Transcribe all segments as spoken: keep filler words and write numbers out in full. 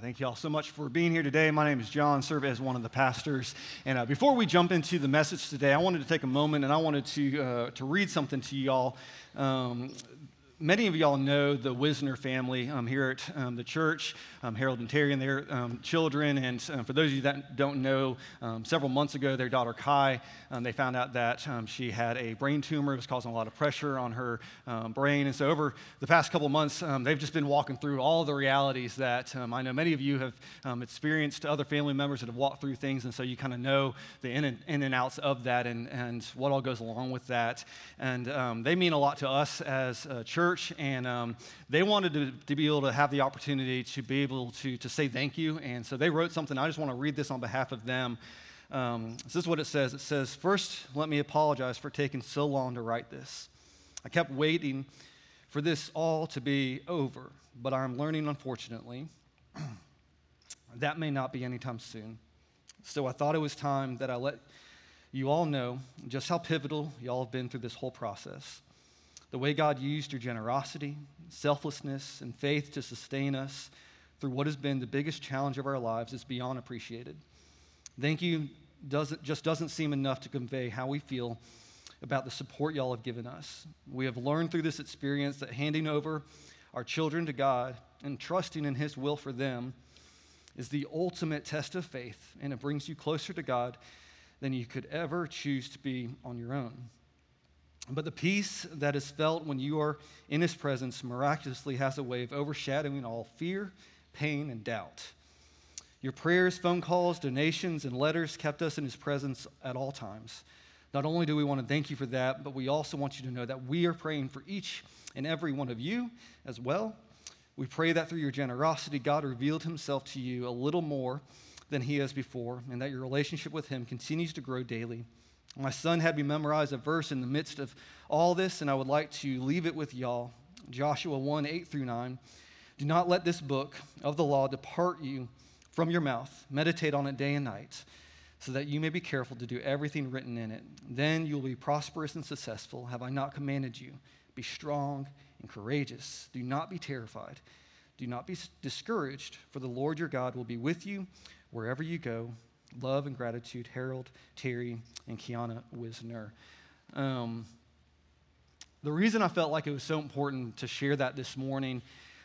Thank you all so much for being here today. My name is John, serve as one of the pastors. And uh, before we jump into the message today, I wanted to take a moment and I wanted to uh, to read something to y'all. Um, Many of y'all know the Wisner family um, here at um, the church, um, Harold and Terry and their um, children. And um, for those of you that don't know, um, several months ago, their daughter Kai, um, they found out that um, she had a brain tumor. It was causing a lot of pressure on her um, brain. And so over the past couple months, um, they've just been walking through all the realities that um, I know many of you have um, experienced, other family members that have walked through things. And so you kind of know the in and, in and outs of that and, and what all goes along with that. And um, they mean a lot to us as a church. And um, they wanted to, to be able to have the opportunity to be able to, to say thank you. And so they wrote something. I just want to read this on behalf of them. Um, this is what it says. It says, "First, let me apologize for taking so long to write this. I kept waiting for this all to be over, but I'm learning, unfortunately, that may not be anytime soon. So I thought it was time that I let you all know just how pivotal y'all have been through this whole process. The way God used your generosity, selflessness, and faith to sustain us through what has been the biggest challenge of our lives is beyond appreciated. Thank you doesn't, just doesn't seem enough to convey how we feel about the support y'all have given us. We have learned through this experience that handing over our children to God and trusting in His will for them is the ultimate test of faith, and it brings you closer to God than you could ever choose to be on your own. But the peace that is felt when you are in His presence miraculously has a way of overshadowing all fear, pain, and doubt. Your prayers, phone calls, donations, and letters kept us in His presence at all times. Not only do we want to thank you for that, but we also want you to know that we are praying for each and every one of you as well. We pray that through your generosity, God revealed Himself to you a little more than He has before, and that your relationship with Him continues to grow daily. My son had me memorize a verse in the midst of all this, and I would like to leave it with y'all. Joshua one, eight through nine. Do not let this book of the law depart you from your mouth. Meditate on it day and night, so that you may be careful to do everything written in it. Then you will be prosperous and successful. Have I not commanded you? Be strong and courageous. Do not be terrified. Do not be discouraged, for the Lord your God will be with you wherever you go. Love and gratitude, Harold, Terry, and Kiana Wisner." Um, the reason I felt like it was so important to share that this morning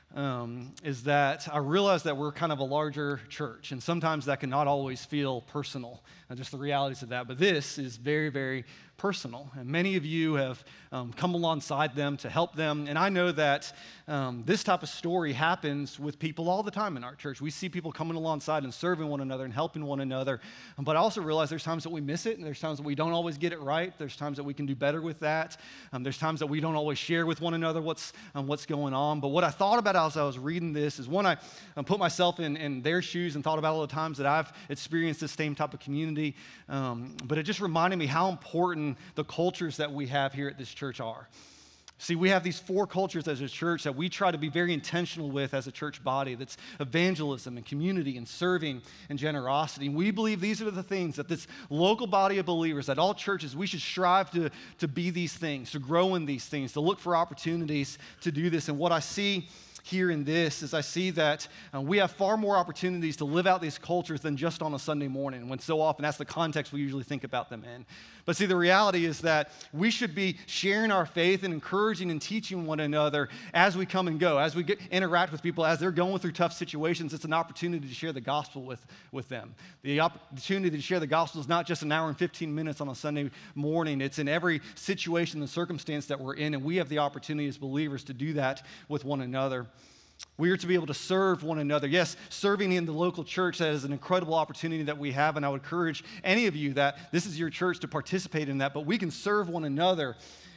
um, is that I realize that we're kind of a larger church, and sometimes that can not always feel personal, and just the realities of that. But this is very, very personal, and many of you have um, come alongside them to help them. And I know that um, this type of story happens with people all the time in our church. We see people coming alongside and serving one another and helping one another. But I also realize there's times that we miss it, and there's times that we don't always get it right. There's times that we can do better with that. Um, there's times that we don't always share with one another what's um, what's going on. But what I thought about as I was reading this is, one, I um, put myself in, in their shoes and thought about all the times that I've experienced this same type of community. Um, but it just reminded me how important the cultures that we have here at this church are. See, we have these four cultures as a church that we try to be very intentional with as a church body. That's evangelism and community and serving and generosity. And we believe these are the things that this local body of believers, that all churches, we should strive to, to be these things, to grow in these things, to look for opportunities to do this. And what I see here in this is I see that uh, we have far more opportunities to live out these cultures than just on a Sunday morning, when so often that's the context we usually think about them in. But see, the reality is that we should be sharing our faith and encouraging and teaching one another as we come and go, as we get, interact with people, as they're going through tough situations. It's an opportunity to share the gospel with, with them. The opportunity to share the gospel is not just an hour and fifteen minutes on a Sunday morning. It's in every situation and circumstance that we're in, and we have the opportunity as believers to do that with one another. We are to be able to serve one another. Yes, serving in the local church, that is an incredible opportunity that we have, and I would encourage any of you that this is your church to participate in that, but we can serve one another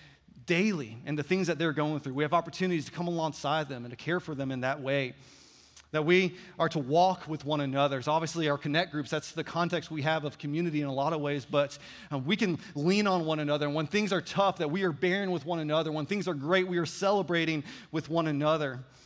daily in the things that they're going through. We have opportunities to come alongside them and to care for them in that way. That we are to walk with one another. So obviously our connect groups, that's the context we have of community in a lot of ways, but um, we can lean on one another. And when things are tough, that we are bearing with one another. When things are great, we are celebrating with one another.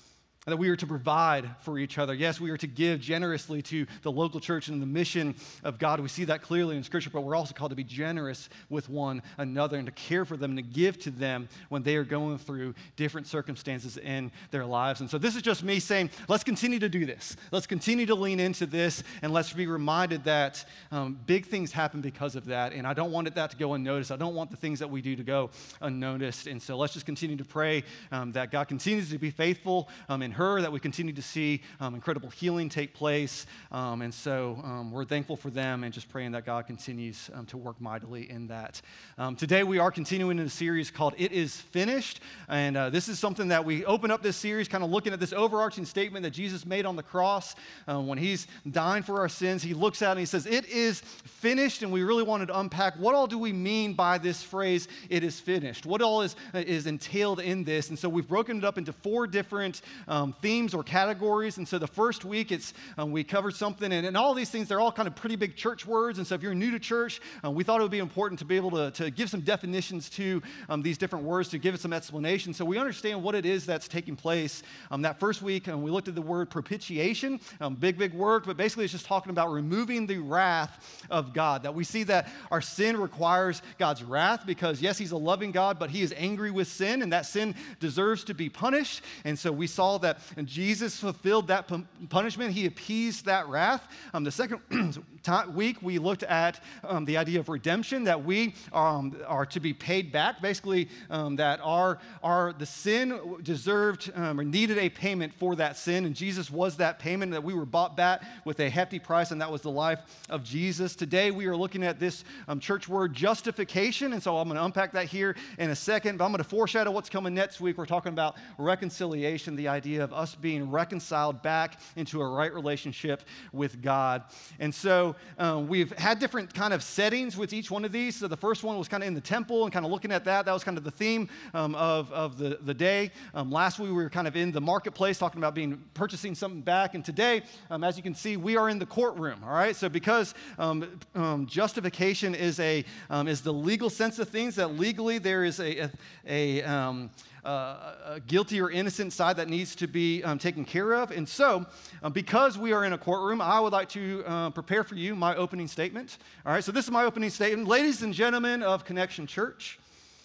that we are to provide for each other. Yes, we are to give generously to the local church and the mission of God. We see that clearly in Scripture, but we're also called to be generous with one another and to care for them, and to give to them when they are going through different circumstances in their lives. And so this is just me saying, let's continue to do this. Let's continue to lean into this, and let's be reminded that um, big things happen because of that, and I don't want it, that to go unnoticed. I don't want the things that we do to go unnoticed, and so let's just continue to pray um, that God continues to be faithful um, in her, that we continue to see um, incredible healing take place, um, and so um, we're thankful for them, and just praying that God continues um, to work mightily in that. Um, today we are continuing in a series called It Is Finished, and uh, this is something that we open up this series kind of looking at this overarching statement that Jesus made on the cross. Uh, when he's dying for our sins, he looks at it and he says, it is finished, and we really wanted to unpack what all do we mean by this phrase, it is finished? What all is, is entailed in this? And so we've broken it up into four different um, themes or categories. And so the first week, it's um, we covered something, and, and all these things, they're all kind of pretty big church words. And so if you're new to church, um, we thought it would be important to be able to, to give some definitions to um, these different words, to give it some explanation, so we understand what it is that's taking place. Um, that first week, um, we looked at the word propitiation, um, big, big word, but basically it's just talking about removing the wrath of God, that we see that our sin requires God's wrath because, yes, he's a loving God, but he is angry with sin, and that sin deserves to be punished. And so we saw that Jesus fulfilled that pu- punishment. He appeased that wrath. Um, the second week, we looked at um, the idea of redemption, that we um, are to be paid back, basically um, that our, our the sin deserved um, or needed a payment for that sin, and Jesus was that payment, that we were bought back with a hefty price, and that was the life of Jesus. Today, we are looking at this um, church word justification, and so I'm going to unpack that here in a second, but I'm going to foreshadow what's coming next week. We're talking about reconciliation, the idea of us being reconciled back into a right relationship with God. And so um, we've had different kind of settings with each one of these. So the first one was kind of in the temple and kind of looking at that. That was kind of the theme um, of, of the, the day. Um, last week, we were kind of in the marketplace talking about being purchasing something back. And today, um, as you can see, we are in the courtroom, all right? So because um, um, justification is a um, is the legal sense of things, that legally there is a, a, a um, Uh, a guilty or innocent side that needs to be um, taken care of. And so, um, because we are in a courtroom, I would like to uh, prepare for you my opening statement. All right, so this is my opening statement. Ladies and gentlemen of Connection Church,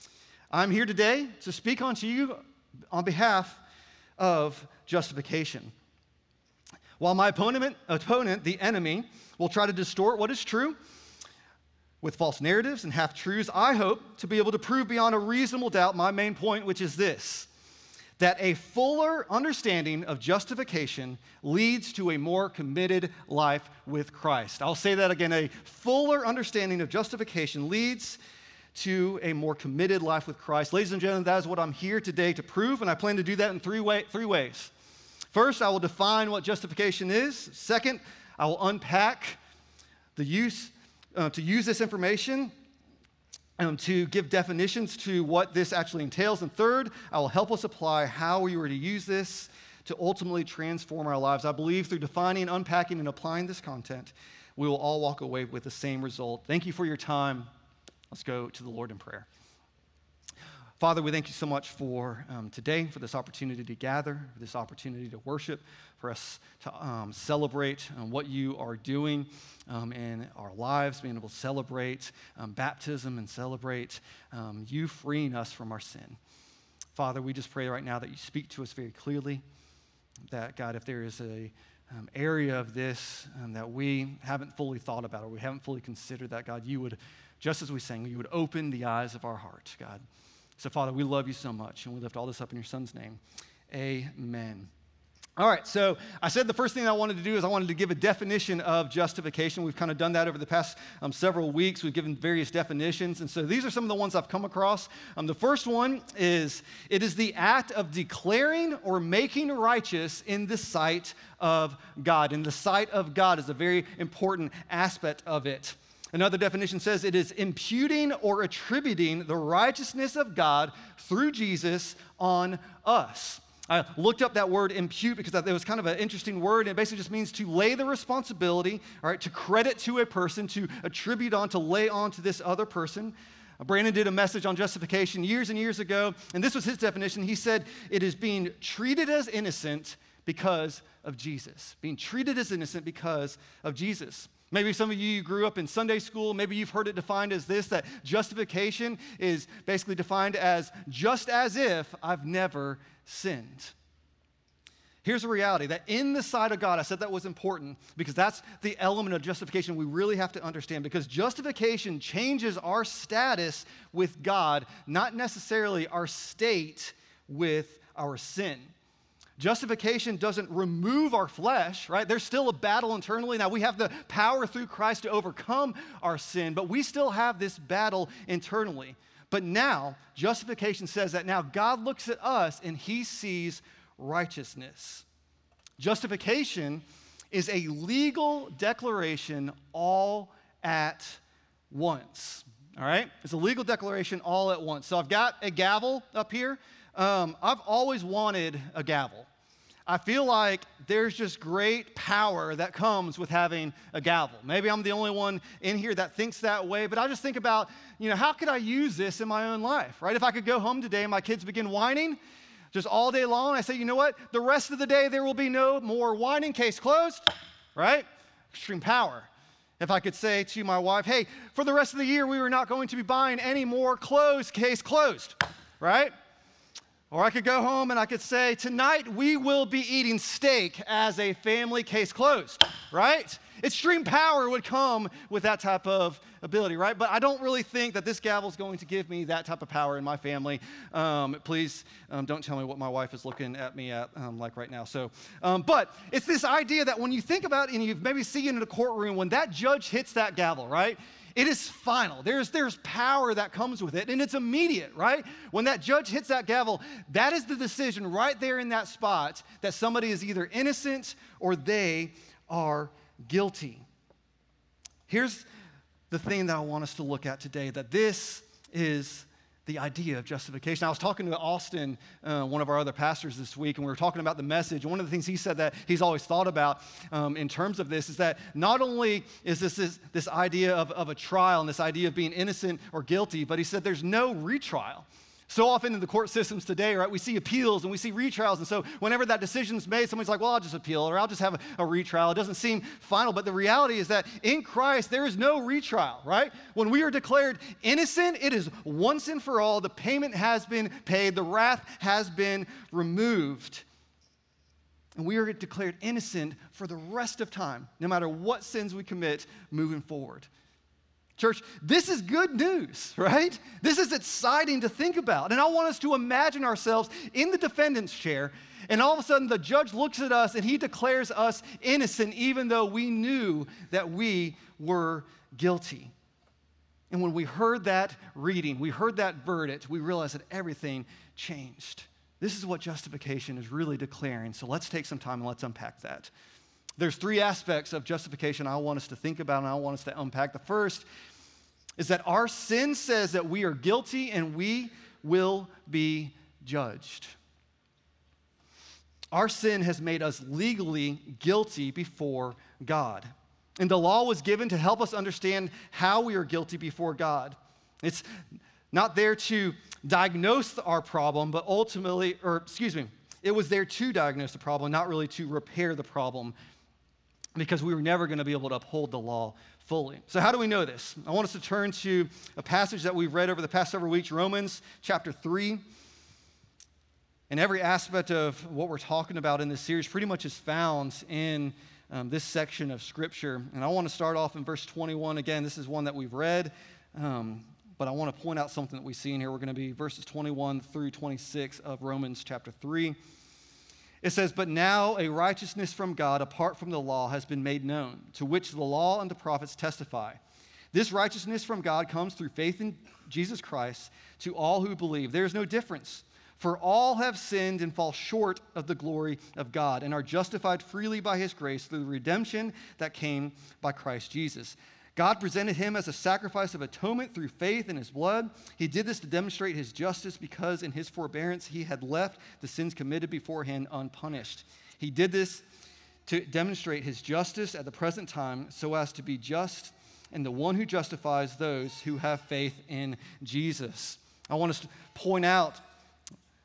I'm here today to speak unto you on behalf of justification. While my opponent, opponent, the enemy, will try to distort what is true with false narratives and half-truths, I hope to be able to prove beyond a reasonable doubt my main point, which is this, that a fuller understanding of justification leads to a more committed life with Christ. I'll say that again, a fuller understanding of justification leads to a more committed life with Christ. Ladies and gentlemen, that is what I'm here today to prove, and I plan to do that in three, way, three ways. First, I will define what justification is. Second, I will unpack the use Uh, to use this information um, to give definitions to what this actually entails. And third, I will help us apply how we were to use this to ultimately transform our lives. I believe through defining, unpacking, and applying this content, we will all walk away with the same result. Thank you for your time. Let's go to the Lord in prayer. Father, we thank you so much for um, today, for this opportunity to gather, for this opportunity to worship, for us to um, celebrate um, what you are doing um, in our lives, being able to celebrate um, baptism and celebrate um, you freeing us from our sin. Father, we just pray right now that you speak to us very clearly, that, God, if there is a um, area of this um, that we haven't fully thought about or we haven't fully considered, that, God, you would, just as we sang, you would open the eyes of our heart, God. So, Father, we love you so much, and we lift all this up in your Son's name. Amen. All right, so I said the first thing I wanted to do is I wanted to give a definition of justification. We've kind of done that over the past um, several weeks. We've given various definitions, and so these are some of the ones I've come across. Um, the first one is, it is the act of declaring or making righteous in the sight of God. In the sight of God is a very important aspect of it. Another definition says it is imputing or attributing the righteousness of God through Jesus on us. I looked up that word impute because it was kind of an interesting word. It basically just means to lay the responsibility, all right, to credit to a person, to attribute on, to lay on to this other person. Brandon did a message on justification years and years ago, and this was his definition. He said it is being treated as innocent because of Jesus, being treated as innocent because of Jesus. Maybe some of you grew up in Sunday school. Maybe you've heard it defined as this, that justification is basically defined as just as if I've never sinned. Here's the reality, that in the sight of God, I said that was important because that's the element of justification we really have to understand, because justification changes our status with God, not necessarily our state with our sin. Justification doesn't remove our flesh, right? There's still a battle internally. Now, we have the power through Christ to overcome our sin, but we still have this battle internally. But now, justification says that now God looks at us and he sees righteousness. Justification is a legal declaration all at once, all right? It's a legal declaration all at once. So I've got a gavel up here. Um, I've always wanted a gavel. I feel like there's just great power that comes with having a gavel. Maybe I'm the only one in here that thinks that way, but I just think about, you know, how could I use this in my own life, right? If I could go home today and my kids begin whining just all day long, I say, you know what? The rest of the day, there will be no more whining, case closed, right? Extreme power. If I could say to my wife, hey, for the rest of the year, we are not going to be buying any more clothes, case closed, right? Or I could go home and I could say, tonight we will be eating steak as a family, case closed, right? Extreme power would come with that type of ability, right? But I don't really think that this gavel is going to give me that type of power in my family. Um, please um, don't tell me what my wife is looking at me at um, like right now. So, um, but it's this idea that when you think about it and you maybe see it in a courtroom, when that judge hits that gavel, right? It is final. There's, there's power that comes with it, and it's immediate, right? When that judge hits that gavel, that is the decision right there in that spot that somebody is either innocent or they are guilty. Here's the thing that I want us to look at today, that this is the idea of justification. I was talking to Austin, uh, one of our other pastors this week, and we were talking about the message. And one of the things he said that he's always thought about um, in terms of this is that not only is this this, this idea of, of a trial and this idea of being innocent or guilty, but he said there's no retrial. So often in the court systems today, right, we see appeals and we see retrials. And so whenever that decision's made, somebody's like, well, I'll just appeal or I'll just have a, a retrial. It doesn't seem final. But the reality is that in Christ, there is no retrial, right? When we are declared innocent, it is once and for all. The payment has been paid. The wrath has been removed. And we are declared innocent for the rest of time, no matter what sins we commit moving forward. Church, this is good news, right? This is exciting to think about. And I want us to imagine ourselves in the defendant's chair, and all of a sudden the judge looks at us and he declares us innocent, even though we knew that we were guilty. And when we heard that reading, we heard that verdict, we realized that everything changed. This is what justification is really declaring. So let's take some time and let's unpack that. There's three aspects of justification I want us to think about and I want us to unpack. The first is that our sin says that we are guilty and we will be judged. Our sin has made us legally guilty before God. And the law was given to help us understand how we are guilty before God. It's not there to diagnose our problem, but ultimately, or excuse me, it was there to diagnose the problem, not really to repair the problem, because we were never going to be able to uphold the law fully. So how do we know this? I want us to turn to a passage that we've read over the past several weeks, Romans chapter three. And every aspect of what we're talking about in this series pretty much is found in um, this section of Scripture. And I want to start off in verse twenty-one. Again, this is one that we've read, um, but I want to point out something that we see in here. We're going to be verses twenty-one through twenty-six of Romans chapter three. It says, but now a righteousness from God apart from the law has been made known, to which the law and the prophets testify. This righteousness from God comes through faith in Jesus Christ to all who believe. There is no difference, for all have sinned and fall short of the glory of God and are justified freely by his grace through the redemption that came by Christ Jesus. God presented him as a sacrifice of atonement through faith in his blood. He did this to demonstrate his justice because in his forbearance he had left the sins committed beforehand unpunished. He did this to demonstrate his justice at the present time so as to be just and the one who justifies those who have faith in Jesus. I want us to point out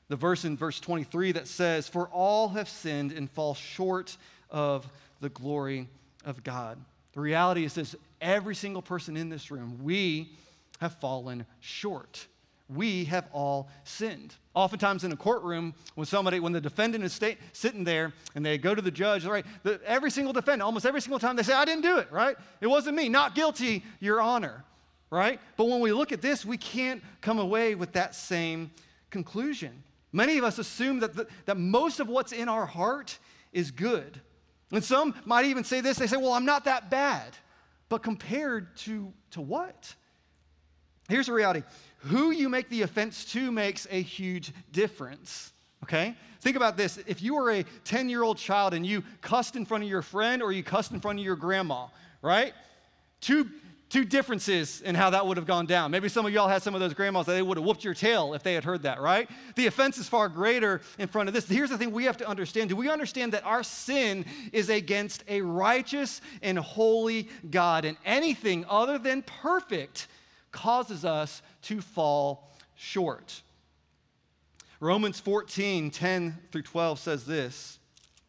The verse in verse twenty-three that says, "For all have sinned and fall short of the glory of God." The reality is this: every single person in this room, we have fallen short. We have all sinned. Oftentimes in a courtroom, when somebody, when the defendant is sta- sitting there and they go to the judge, right, the, every single defendant, almost every single time they say, "I didn't do it," right? "It wasn't me, not guilty, Your Honor," right? But when we look at this, we can't come away with that same conclusion. Many of us assume that, the, that most of what's in our heart is good. And some might even say this, they say, "Well, I'm not that bad." But compared to, to what? Here's the reality. Who you make the offense to makes a huge difference, okay? Think about this. If you were a ten-year-old child and you cussed in front of your friend or you cussed in front of your grandma, right? Two, two differences in how that would have gone down. Maybe some of y'all had some of those grandmas that they would have whooped your tail if they had heard that, right? The offense is far greater in front of this. Here's the thing we have to understand. Do we understand that our sin is against a righteous and holy God, and anything other than perfect causes us to fall short? Romans fourteen, ten through twelve says this.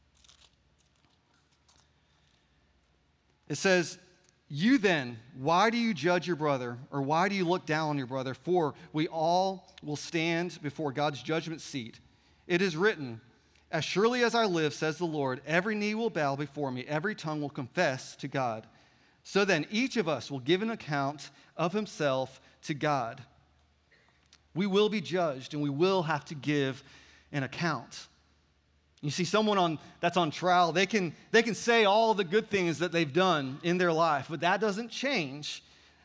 It says, "You then, why do you judge your brother, or why do you look down on your brother? For we all will stand before God's judgment seat. It is written, 'As surely as I live, says the Lord, every knee will bow before me, every tongue will confess to God.' So then, each of us will give an account of himself to God." We will be judged, and we will have to give an account. You see, someone on, that's on trial, they can, they can say all the good things that they've done in their life, but that doesn't change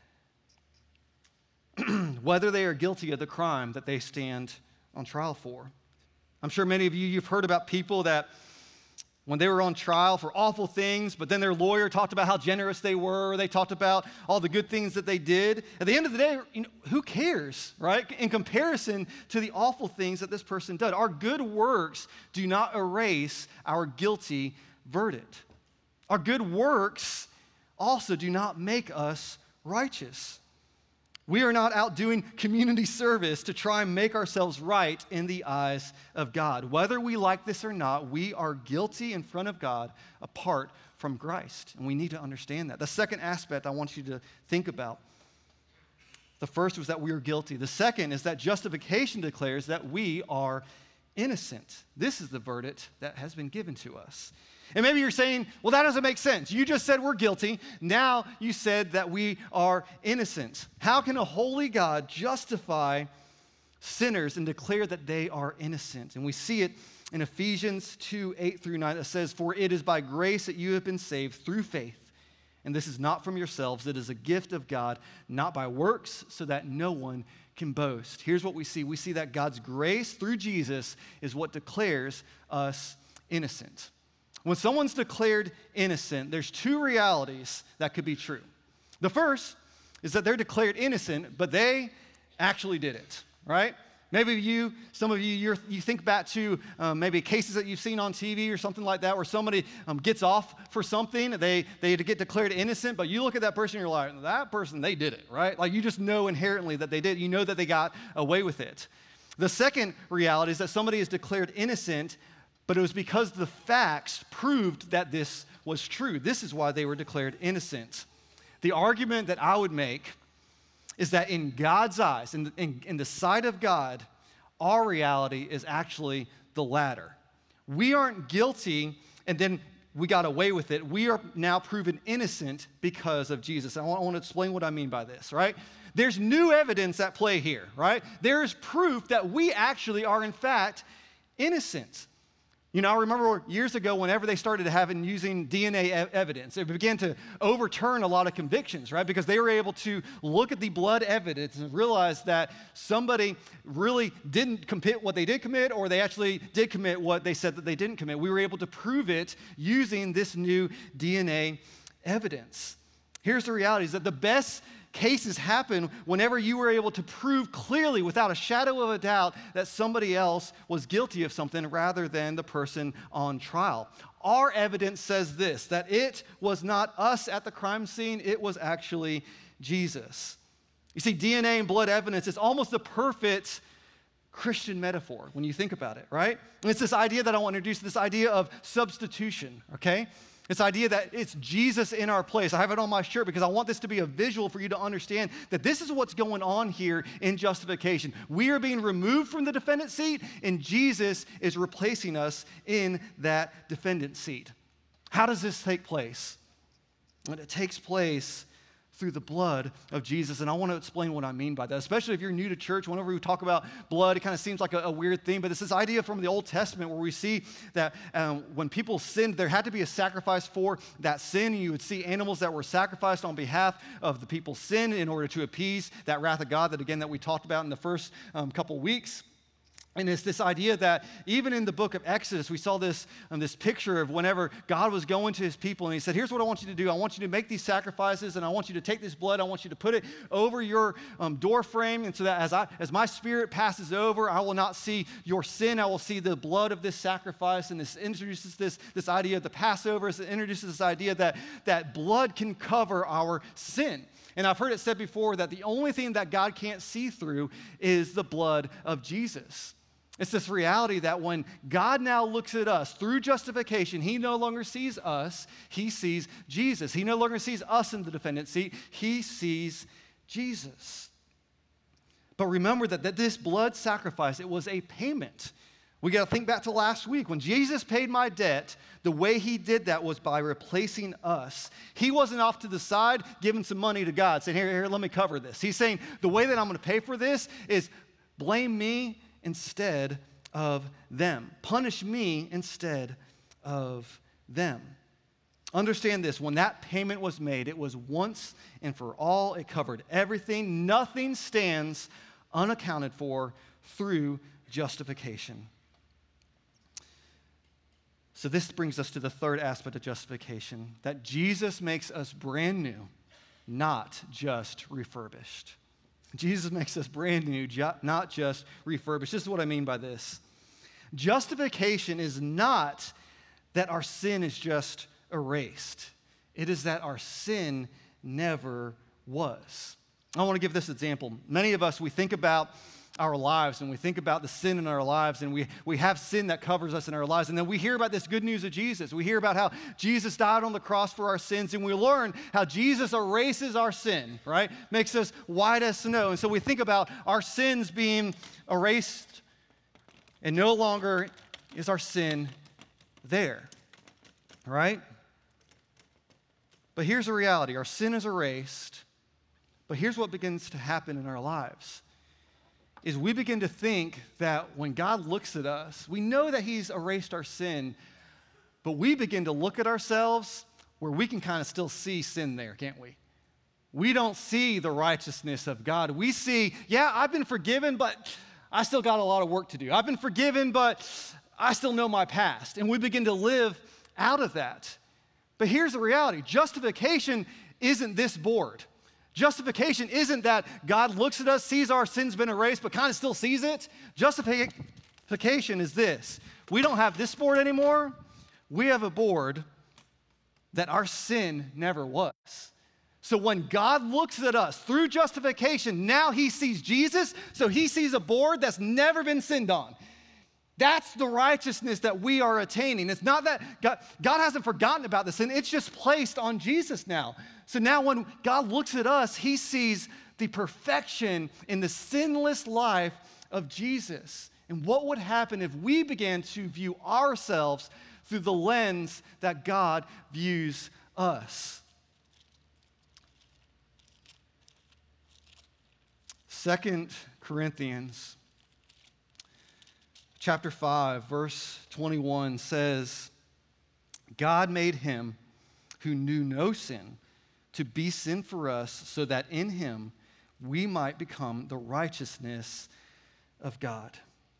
whether they are guilty of the crime that they stand on trial for. I'm sure many of you, you've heard about people that when they were on trial for awful things, but then their lawyer talked about how generous they were, they talked about all the good things that they did. At the end of the day, you know, who cares, right? In comparison to the awful things that this person did. Our good works do not erase our guilty verdict. Our good works also do not make us righteous. We are not out doing community service to try and make ourselves right in the eyes of God. Whether we like this or not, we are guilty in front of God apart from Christ, and we need to understand that. The second aspect I want you to think about, the first was that we are guilty. The second is that justification declares that we are innocent. This is the verdict that has been given to us. And maybe you're saying, "Well, that doesn't make sense. You just said we're guilty. Now you said that we are innocent. How can a holy God justify sinners and declare that they are innocent?" And we see it in Ephesians two, eight through nine. That says, "For it is by grace that you have been saved through faith. And this is not from yourselves. It is a gift of God, not by works, so that no one can boast." Here's what we see. We see that God's grace through Jesus is what declares us innocent. When someone's declared innocent, there's two realities that could be true. The first is that they're declared innocent, but they actually did it, right? Maybe you, some of you, you're, you think back to um, maybe cases that you've seen on T V or something like that where somebody um, gets off for something, they, they get declared innocent, but you look at that person and you're like, that person, they did it, right? Like you just know inherently that they did. You know that they got away with it. The second reality is that somebody is declared innocent, but it was because the facts proved that this was true. This is why they were declared innocent. The argument that I would make is that in God's eyes, in the, in, in the sight of God, our reality is actually the latter. We aren't guilty and then we got away with it. We are now proven innocent because of Jesus. I want, I want to explain what I mean by this, right? There's new evidence at play here, right? There is proof that we actually are in fact innocent. You know, I remember years ago, whenever they started having using D N A e- evidence, it began to overturn a lot of convictions, right? Because they were able to look at the blood evidence and realize that somebody really didn't commit what they did commit, or they actually did commit what they said that they didn't commit. We were able to prove it using this new D N A evidence. Here's the reality, is that the best cases happen whenever you were able to prove clearly, without a shadow of a doubt, that somebody else was guilty of something rather than the person on trial. Our evidence says this, that it was not us at the crime scene, it was actually Jesus. You see, D N A and blood evidence is almost the perfect Christian metaphor when you think about it, right? And it's this idea that I want to introduce, this idea of substitution, okay? This idea that it's Jesus in our place. I have it on my shirt because I want this to be a visual for you to understand that this is what's going on here in justification. We are being removed from the defendant seat, and Jesus is replacing us in that defendant seat. How does this take place? And it takes place through the blood of Jesus. And I want to explain what I mean by that, especially if you're new to church. Whenever we talk about blood, it kind of seems like a, a weird thing, but it's this idea from the Old Testament where we see that um, when people sinned, there had to be a sacrifice for that sin. And you would see animals that were sacrificed on behalf of the people's sin in order to appease that wrath of God that, again, that we talked about in the first um, couple weeks. And it's this idea that even in the book of Exodus, we saw this, um, this picture of whenever God was going to his people and he said, here's what I want you to do. I want you to make these sacrifices and I want you to take this blood. I want you to put it over your um, door frame. And so that as, I, as my spirit passes over, I will not see your sin. I will see the blood of this sacrifice. And this introduces this, this idea of the Passover. It introduces this idea that, that blood can cover our sin. And I've heard it said before that the only thing that God can't see through is the blood of Jesus. It's this reality that when God now looks at us through justification, he no longer sees us, he sees Jesus. He no longer sees us in the defendant seat, he sees Jesus. But remember that, that this blood sacrifice, it was a payment. We got to think back to last week. When Jesus paid my debt, the way he did that was by replacing us. He wasn't off to the side giving some money to God, saying, here, here, let me cover this. He's saying, the way that I'm going to pay for this is blame me instead of them. Punish me instead of them. Understand this, when that payment was made, it was once and for all. It covered everything. Nothing stands unaccounted for through justification. So this brings us to the third aspect of justification, that Jesus makes us brand new, not just refurbished. Jesus makes us brand new, not just refurbished. This is what I mean by this. Justification is not that our sin is just erased. It is that our sin never was. I want to give this example. Many of us, we think about our lives and we think about the sin in our lives, and we, we have sin that covers us in our lives, and then we hear about this good news of Jesus. We hear about how Jesus died on the cross for our sins, and we learn how Jesus erases our sin, right? Makes us white as snow. And so we think about our sins being erased, and no longer is our sin there, right? But here's the reality. Our sin is erased, but here's what begins to happen in our lives. Is we begin to think that when God looks at us, we know that he's erased our sin, but we begin to look at ourselves where we can kind of still see sin there, can't we? We don't see the righteousness of God. We see, yeah, I've been forgiven, but I still got a lot of work to do. I've been forgiven, but I still know my past. And we begin to live out of that. But here's the reality. Justification isn't this board. Justification isn't that God looks at us, sees our sins been erased, but kind of still sees it. Justification is this. We don't have this board anymore. We have a board that our sin never was. So when God looks at us through justification, now he sees Jesus, so he sees a board that's never been sinned on. That's the righteousness that we are attaining. It's not that God, God hasn't forgotten about the sin. It's just placed on Jesus now. So now when God looks at us, he sees the perfection in the sinless life of Jesus. And what would happen if we began to view ourselves through the lens that God views us? Second Corinthians chapter five, verse twenty-one says, God made him who knew no sin to be sin for us, so that in him we might become the righteousness of God.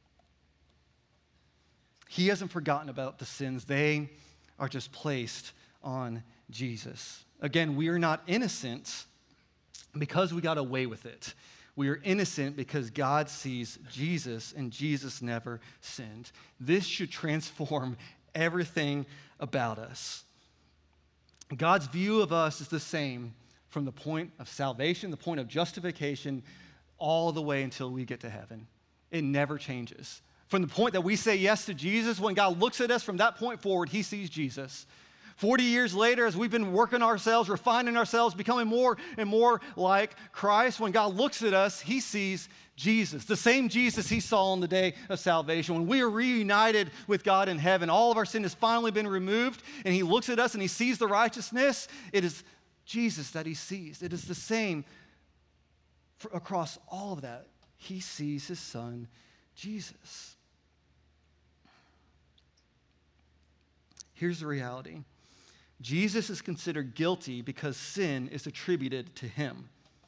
He hasn't forgotten about the sins. They are just placed on Jesus. Again, we are not innocent because we got away with it. We are innocent because God sees Jesus, and Jesus never sinned. This should transform everything about us. God's view of us is the same from the point of salvation, the point of justification, all the way until we get to heaven. it never changes. From the point that we say yes to Jesus, when God looks at us from that point forward, he sees Jesus. forty years later, as we've been working ourselves, refining ourselves, becoming more and more like Christ, when God looks at us, he sees Jesus, the same Jesus he saw on the day of salvation. When we are reunited with God in heaven, all of our sin has finally been removed, and he looks at us and he sees the righteousness. It is Jesus that he sees. It is the same for, across all of that. He sees his son, Jesus. Here's the reality. Jesus is considered guilty because sin is attributed to him.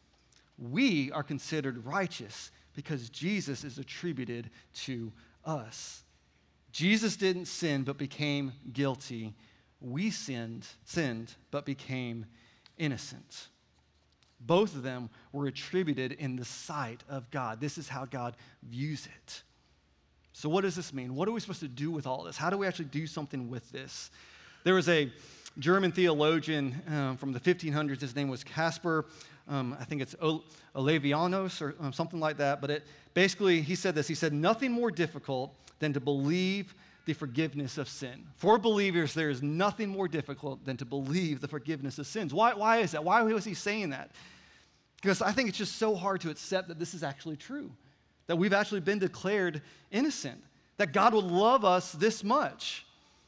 We are considered righteous because Jesus is attributed to us. Jesus didn't sin but became guilty. We sinned, sinned but became innocent. Both of them were attributed in the sight of God. This is how God views it. So what does this mean? What are we supposed to do with all this? How do we actually do something with this? There was a German theologian um, from the fifteen hundreds. His name was Caspar. Um, I think it's Olevianos or um, something like that. But it basically, he said this. He said, nothing more difficult than to believe the forgiveness of sin. For believers, there is nothing more difficult than to believe the forgiveness of sins. Why, why is that? Why was he saying that? Because I think it's just so hard to accept that this is actually true, that we've actually been declared innocent, that God would love us this much,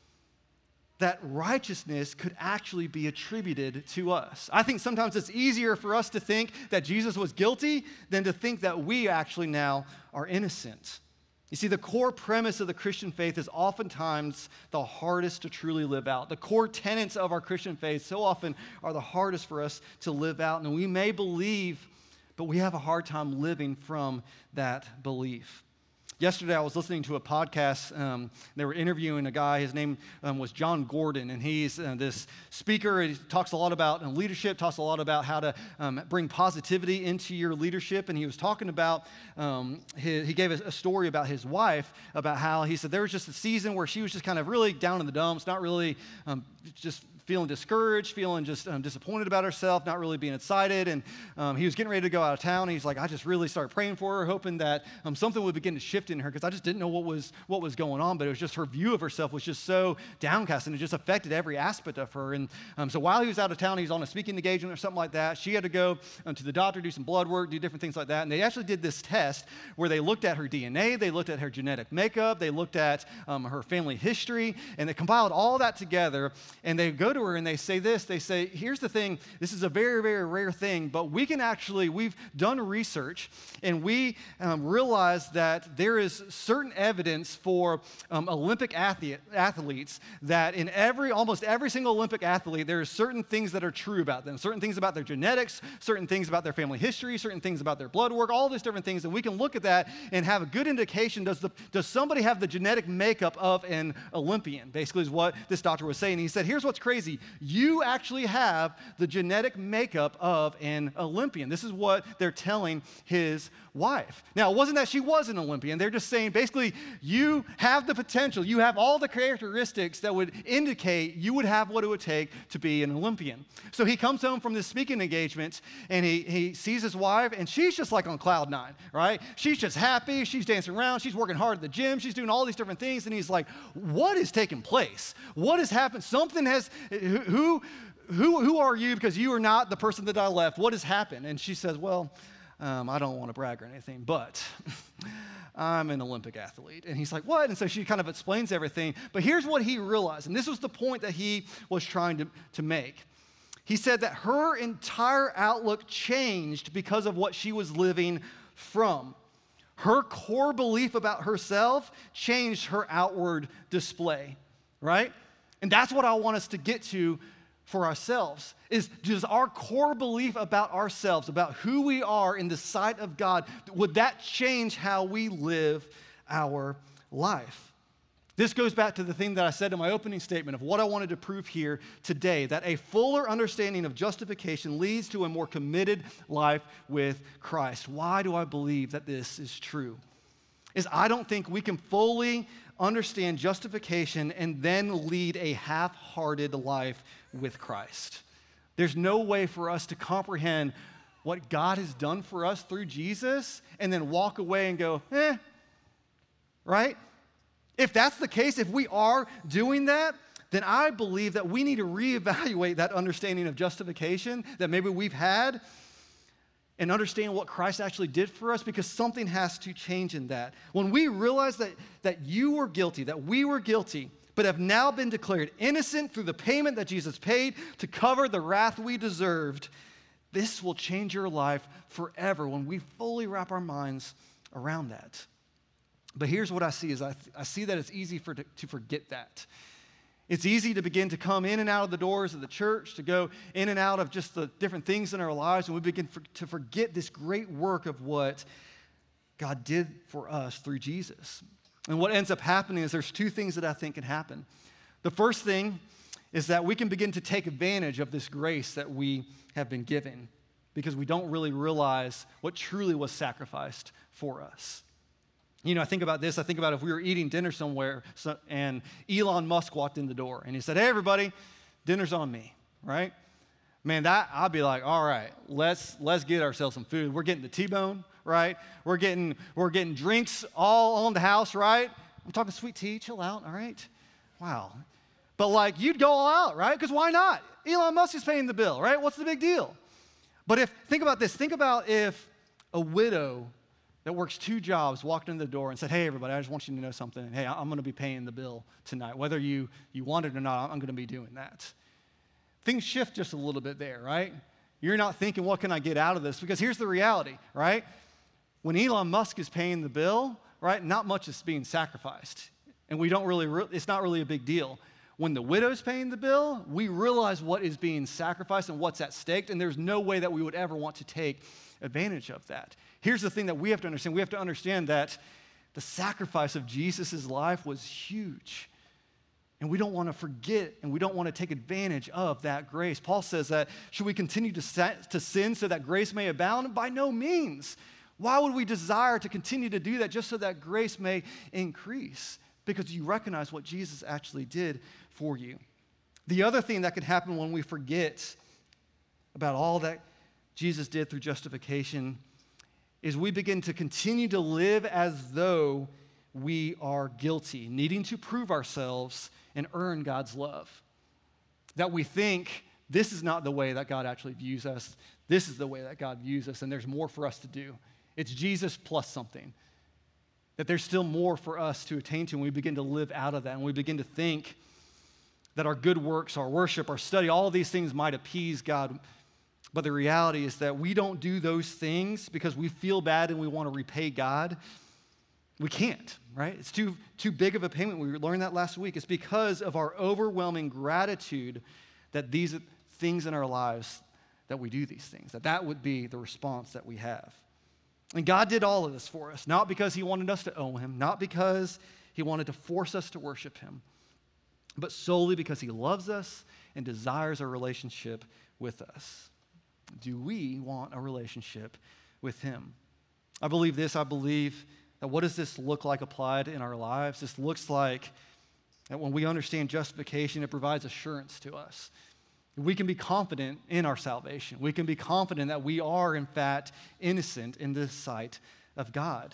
that righteousness could actually be attributed to us. I think sometimes it's easier for us to think that Jesus was guilty than to think that we actually now are innocent. You see, the core premise of the Christian faith is oftentimes the hardest to truly live out. The core tenets of our Christian faith so often are the hardest for us to live out. And we may believe, but we have a hard time living from that belief. Yesterday, I was listening to a podcast. Um, they were interviewing a guy. His name um, was John Gordon, and he's uh, this speaker. He talks a lot about uh, leadership, talks a lot about how to um, bring positivity into your leadership. And he was talking about, um, his, he gave a, a story about his wife, about how he said there was just a season where she was just kind of really down in the dumps, not really um, just feeling discouraged, feeling just um, disappointed about herself, not really being excited. And um, he was getting ready to go out of town. And he's like, I just really started praying for her, hoping that um, something would begin to shift in her, because I just didn't know what was what was going on. But it was just her view of herself was just so downcast, and it just affected every aspect of her. And um, so while he was out of town, he was on a speaking engagement or something like that. She had to go um, to the doctor, do some blood work, do different things like that. And they actually did this test where they looked at her D N A, they looked at her genetic makeup, they looked at um, her family history, and they compiled all that together. And they go to her and they say this. They say, here's the thing. This is a very, very rare thing, but we can actually, we've done research, and we um, realize that there is certain evidence for um, Olympic athlete, athletes that in every, almost every single Olympic athlete, there are certain things that are true about them, certain things about their genetics, certain things about their family history, certain things about their blood work, all these different things. And we can look at that and have a good indication. Does, the, does somebody have the genetic makeup of an Olympian? Basically is what this doctor was saying. He said, here's what's crazy. You actually have the genetic makeup of an Olympian. This is what they're telling his wife. Now, it wasn't that she was an Olympian. They're just saying, basically, you have the potential. You have all the characteristics that would indicate you would have what it would take to be an Olympian. So he comes home from this speaking engagement, and he, he sees his wife, and she's just like on cloud nine, right? She's just happy. She's dancing around. She's working hard at the gym. She's doing all these different things. And he's like, what is taking place? What has happened? Something has, who, who, who, who are you? Because you are not the person that I left. What has happened? And she says, well, Um, I don't want to brag or anything, but I'm an Olympic athlete. And he's like, what? And so she kind of explains everything. But here's what he realized, and this was the point that he was trying to, to make. He said that her entire outlook changed because of what she was living from. Her core belief about herself changed her outward display, right? And that's what I want us to get to for ourselves, is does our core belief about ourselves, about who we are in the sight of God, would that change how we live our life? This goes back to the thing that I said in my opening statement of what I wanted to prove here today, that a fuller understanding of justification leads to a more committed life with Christ. Why do I believe that this is true? Is I don't think we can fully understand justification and then lead a half-hearted life with Christ. There's no way for us to comprehend what God has done for us through Jesus and then walk away and go, eh, right? If that's the case, if we are doing that, then I believe that we need to reevaluate that understanding of justification that maybe we've had and understand what Christ actually did for us, because something has to change in that. When we realize that, that you were guilty, that we were guilty, but have now been declared innocent through the payment that Jesus paid to cover the wrath we deserved, this will change your life forever when we fully wrap our minds around that. But here's what I see is I, I see that it's easy for to, to forget that. It's easy to begin to come in and out of the doors of the church, to go in and out of just the different things in our lives, and we begin for, to forget this great work of what God did for us through Jesus. And what ends up happening is there's two things that I think can happen. The first thing is that we can begin to take advantage of this grace that we have been given because we don't really realize what truly was sacrificed for us. You know, I think about this. I think about if we were eating dinner somewhere so, and Elon Musk walked in the door and he said, "Hey, everybody, dinner's on me," right? Man, that I'd be like, all right, let's let's get ourselves some food. We're getting the T-bone, right? We're getting we're getting drinks all on the house, right? I'm talking sweet tea. Chill out, all right? Wow. But like, you'd go all out, right? Because why not? Elon Musk is paying the bill, right? What's the big deal? But if think about this. Think about if a widow that works two jobs walked in the door and said, "Hey, everybody, I just want you to know something. Hey, I'm going to be paying the bill tonight. Whether you, you want it or not, I'm going to be doing that." Things shift just a little bit there, right? You're not thinking, what can I get out of this? Because here's the reality, right? When Elon Musk is paying the bill, right, not much is being sacrificed. And we don't really, re- it's not really a big deal. When the widow's paying the bill, we realize what is being sacrificed and what's at stake, and there's no way that we would ever want to take advantage of that. Here's the thing that we have to understand. We have to understand that the sacrifice of Jesus' life was huge. And we don't want to forget and we don't want to take advantage of that grace. Paul says that, should we continue to, set, to sin so that grace may abound? By no means. Why would we desire to continue to do that just so that grace may increase? Because you recognize what Jesus actually did for you. The other thing that could happen when we forget about all that Jesus did through justification is we begin to continue to live as though we are guilty, needing to prove ourselves and earn God's love. That we think this is not the way that God actually views us. This is the way that God views us, and there's more for us to do. It's Jesus plus something. That there's still more for us to attain to, and we begin to live out of that, and we begin to think that our good works, our worship, our study, all of these things might appease God. But the reality is that we don't do those things because we feel bad and we want to repay God. We can't, right? It's too, too big of a payment. We learned that last week. It's because of our overwhelming gratitude that these things in our lives, that we do these things, that that would be the response that we have. And God did all of this for us, not because he wanted us to owe him, not because he wanted to force us to worship him, but solely because he loves us and desires a relationship with us. Do we want a relationship with him? I believe this. I believe that what does this look like applied in our lives? This looks like that when we understand justification, it provides assurance to us. We can be confident in our salvation. We can be confident that we are, in fact, innocent in the sight of God.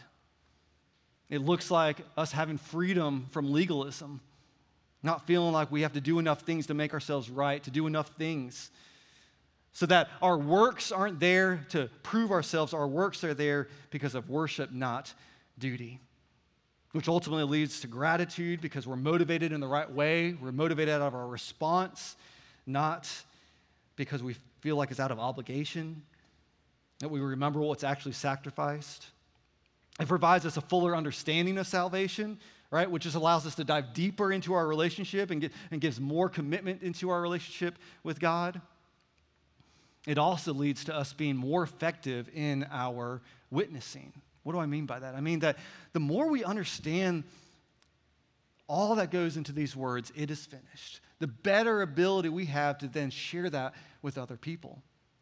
It looks like us having freedom from legalism, not feeling like we have to do enough things to make ourselves right, to do enough things, so that our works aren't there to prove ourselves. Our works are there because of worship, not duty, which ultimately leads to gratitude because we're motivated in the right way. We're motivated out of our response, not because we feel like it's out of obligation, that we remember what's actually sacrificed. It provides us a fuller understanding of salvation, right, which just allows us to dive deeper into our relationship and, get, and gives more commitment into our relationship with God. It also leads to us being more effective in our witnessing. What do I mean by that? I mean that the more we understand all that goes into these words, "it is finished," the better ability we have to then share that with other people.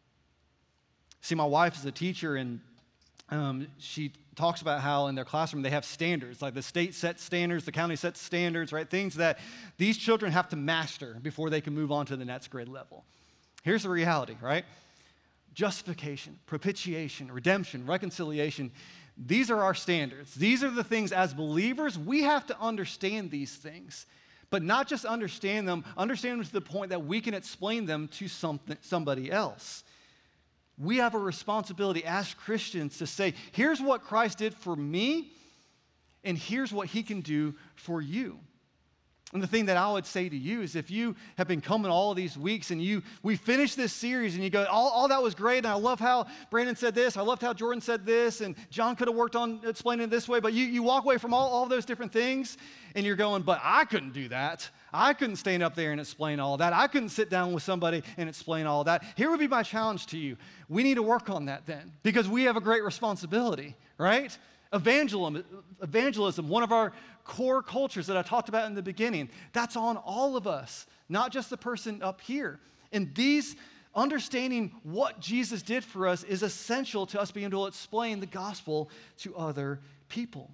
See, my wife is a teacher, and um, she talks about how in their classroom they have standards, like the state sets standards, the county sets standards, right? Things that these children have to master before they can move on to the next grade level. Here's the reality, right? Justification, propitiation, redemption, reconciliation, These are our standards. These are the things as believers, we have to understand these things. But not just understand them, understand them to the point that we can explain them to something, somebody else. We have a responsibility as Christians to say, here's what Christ did for me, and here's what he can do for you. And the thing that I would say to you is if you have been coming all of these weeks and you we finished this series and you go, all, all that was great, and I love how Brandon said this, I loved how Jordan said this, and John could have worked on explaining it this way, but you, you walk away from all, all those different things and you're going, but I couldn't do that. I couldn't stand up there and explain all that. I couldn't sit down with somebody and explain all that. Here would be my challenge to you. We need to work on that then because we have a great responsibility, right? Evangelism, evangelism, one of our core cultures that I talked about in the beginning, that's on all of us, not just the person up here. And these, understanding what Jesus did for us is essential to us being able to explain the gospel to other people.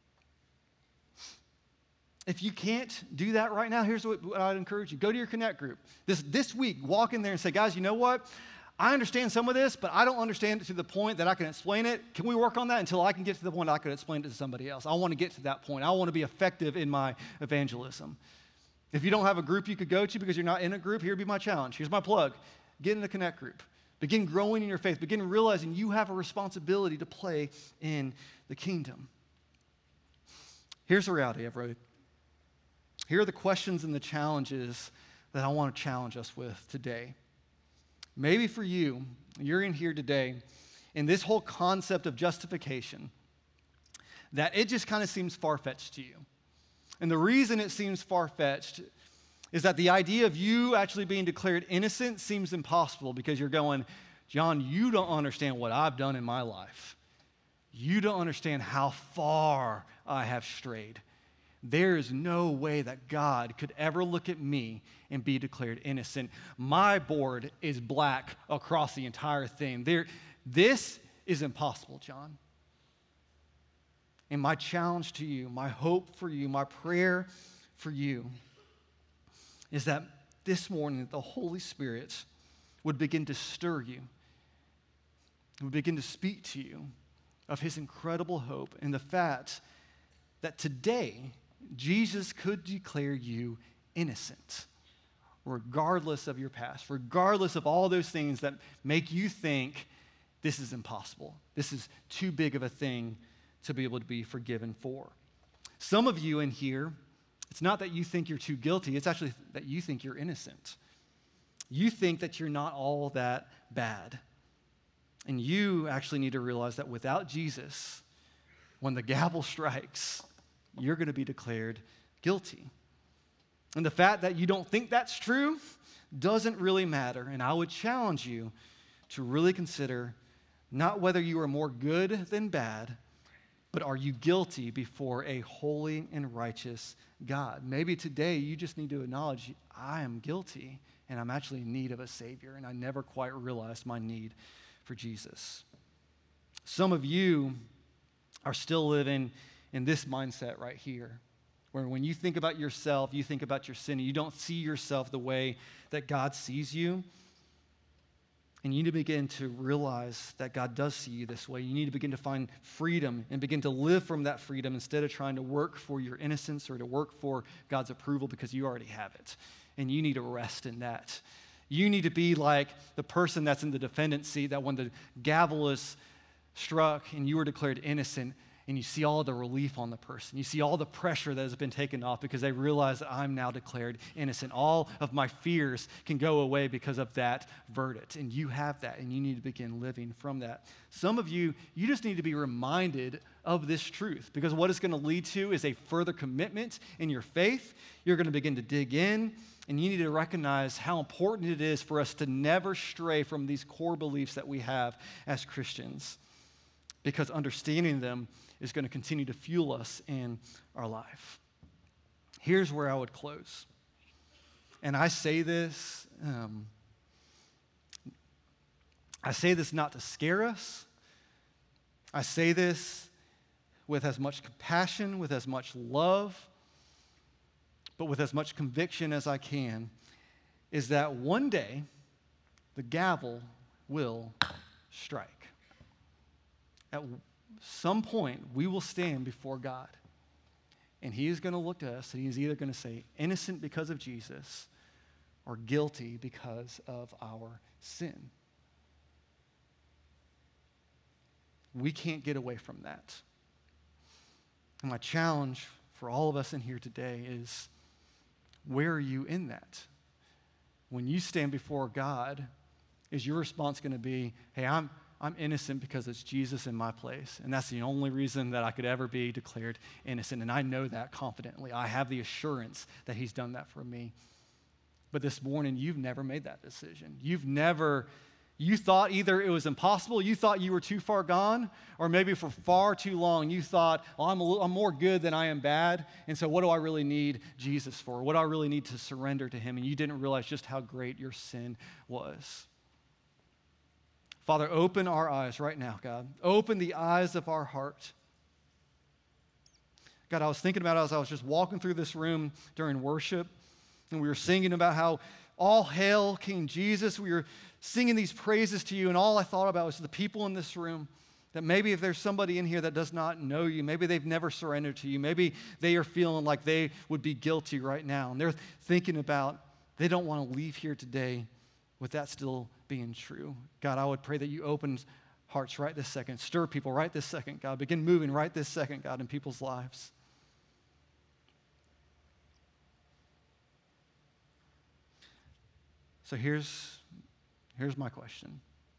If you can't do that right now, here's what, what I'd encourage you. Go to your Connect group. This, this week, walk in there and say, guys, you know what? I understand some of this, but I don't understand it to the point that I can explain it. Can we work on that until I can get to the point I can explain it to somebody else? I want to get to that point. I want to be effective in my evangelism. If you don't have a group you could go to because you're not in a group, here'd be my challenge. Here's my plug. Get in the Connect group. Begin growing in your faith. Begin realizing you have a responsibility to play in the kingdom. Here's the reality, everybody. Here are the questions and the challenges that I want to challenge us with today. Maybe for you, you're in here today, and this whole concept of justification, that it just kind of seems far-fetched to you. And the reason it seems far-fetched is that the idea of you actually being declared innocent seems impossible because you're going, John, you don't understand what I've done in my life. You don't understand how far I have strayed. There is no way that God could ever look at me and be declared innocent. My board is black across the entire thing. There, this is impossible, John. And my challenge to you, my hope for you, my prayer for you is that this morning the Holy Spirit would begin to stir you, would begin to speak to you of his incredible hope and the fact that today Jesus could declare you innocent, regardless of your past, regardless of all those things that make you think this is impossible. This is too big of a thing to be able to be forgiven for. Some of you in here, it's not that you think you're too guilty, it's actually that you think you're innocent. You think that you're not all that bad. And you actually need to realize that without Jesus, when the gavel strikes, you're going to be declared guilty. And the fact that you don't think that's true doesn't really matter. And I would challenge you to really consider not whether you are more good than bad, but are you guilty before a holy and righteous God? Maybe today you just need to acknowledge, I am guilty and I'm actually in need of a Savior, and I never quite realized my need for Jesus. Some of you are still living in this mindset right here, where when you think about yourself, you think about your sin, and you don't see yourself the way that God sees you. And you need to begin to realize that God does see you this way. You need to begin to find freedom and begin to live from that freedom instead of trying to work for your innocence or to work for God's approval because you already have it. And you need to rest in that. You need to be like the person that's in the defendant's seat, that when the gavel is struck and you were declared innocent, and you see all the relief on the person. You see all the pressure that has been taken off because they realize that I'm now declared innocent. All of my fears can go away because of that verdict. And you have that, and you need to begin living from that. Some of you, you just need to be reminded of this truth, because what it's going to lead to is a further commitment in your faith. You're going to begin to dig in, and you need to recognize how important it is for us to never stray from these core beliefs that we have as Christians, because understanding them is going to continue to fuel us in our life. Here's where I would close. And I say this, um, I say this not to scare us. I say this with as much compassion, with as much love, but with as much conviction as I can, is that one day the gavel will strike. At some point, we will stand before God. And he is going to look to us and he's either going to say innocent because of Jesus or guilty because of our sin. We can't get away from that. And my challenge for all of us in here today is, where are you in that? When you stand before God, is your response going to be, hey, I'm I'm innocent because it's Jesus in my place, and that's the only reason that I could ever be declared innocent, and I know that confidently. I have the assurance that he's done that for me. But this morning, you've never made that decision. You've never, you thought either it was impossible, you thought you were too far gone, or maybe for far too long you thought, oh, I'm, a little, I'm more good than I am bad, and so what do I really need Jesus for? What do I really need to surrender to him? And you didn't realize just how great your sin was. Father, open our eyes right now, God. Open the eyes of our heart. God, I was thinking about it as I was just walking through this room during worship, and we were singing about how all hail King Jesus. We were singing these praises to you, and all I thought about was the people in this room, that maybe if there's somebody in here that does not know you, maybe they've never surrendered to you, maybe they are feeling like they would be guilty right now, and they're thinking about they don't want to leave here today with that still being true. God, I would pray that you open hearts right this second, stir people right this second, God. Begin moving right this second, God, in people's lives. So here's, here's my question.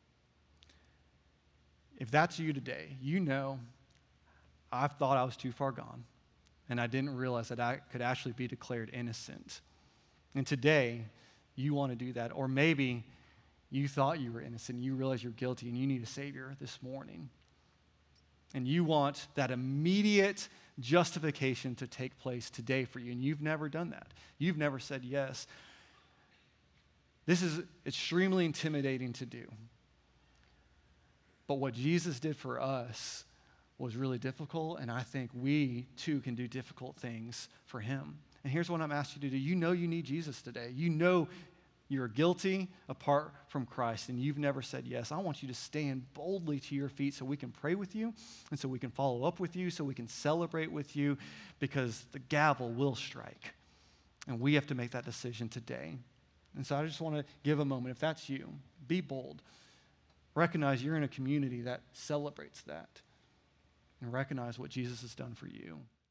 If that's you today, you know I've thought I was too far gone, and I didn't realize that I could actually be declared innocent. And today, you want to do that. Or maybe you thought you were innocent, you realize you're guilty, and you need a Savior this morning. And you want that immediate justification to take place today for you, and you've never done that. You've never said yes. This is extremely intimidating to do. But what Jesus did for us was really difficult, and I think we too can do difficult things for him. And here's what I'm asking you to do. You know you need Jesus today. You know you're guilty apart from Christ, and you've never said yes. I want you to stand boldly to your feet so we can pray with you, and so we can follow up with you, so we can celebrate with you, because the gavel will strike, and we have to make that decision today. And so I just want to give a moment. If that's you, be bold. Recognize you're in a community that celebrates that, and recognize what Jesus has done for you.